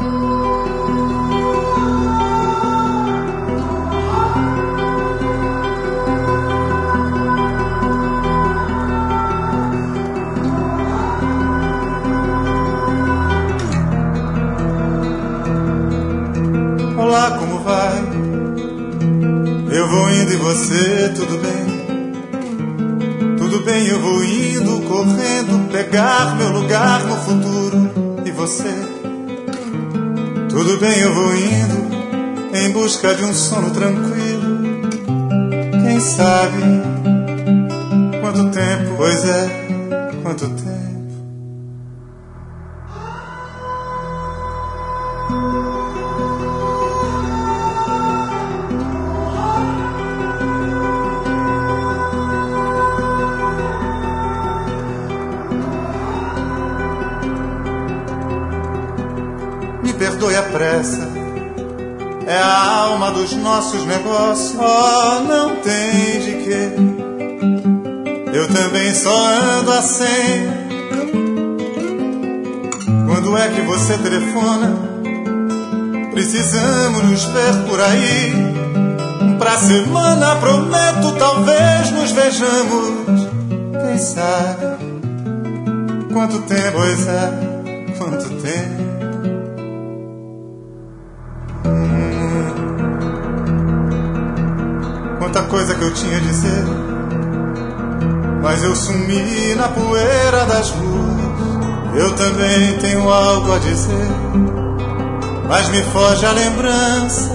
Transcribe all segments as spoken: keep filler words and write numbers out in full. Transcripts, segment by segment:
Olá, como vai? Eu vou indo e você, tudo bem? Tudo bem, eu vou indo, correndo, pegar meu lugar no futuro. E você? Tudo bem, eu vou indo, em busca de um sono tranquilo. Quem sabe quanto tempo, pois é, quanto tempo. Me perdoe a pressa, é a alma dos nossos negócios. Oh, não tem de quê, eu também só ando a cem. Quando é que você telefona? Precisamos nos ver por aí. Pra semana prometo, talvez nos vejamos. Quem sabe quanto tempo, pois é, quanto tempo. Quanta coisa que eu tinha a dizer, mas eu sumi na poeira das ruas. Eu também tenho algo a dizer, mas me foge a lembrança.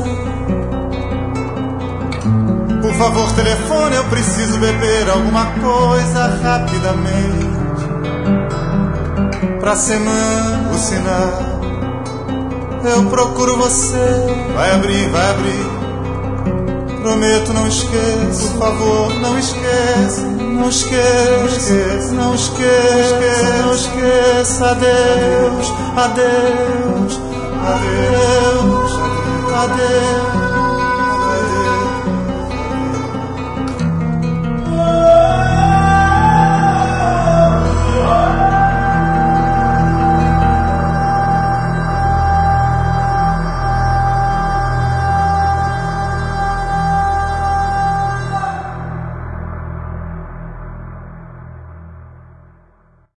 Por favor, telefone, eu preciso beber alguma coisa rapidamente. Pra semana, o sinal, eu procuro você. Vai abrir, vai abrir. Prometo, não esqueça, por favor, não esqueça, não esqueça, não esqueça, não esqueça. Adeus, adeus, adeus, adeus, adeus.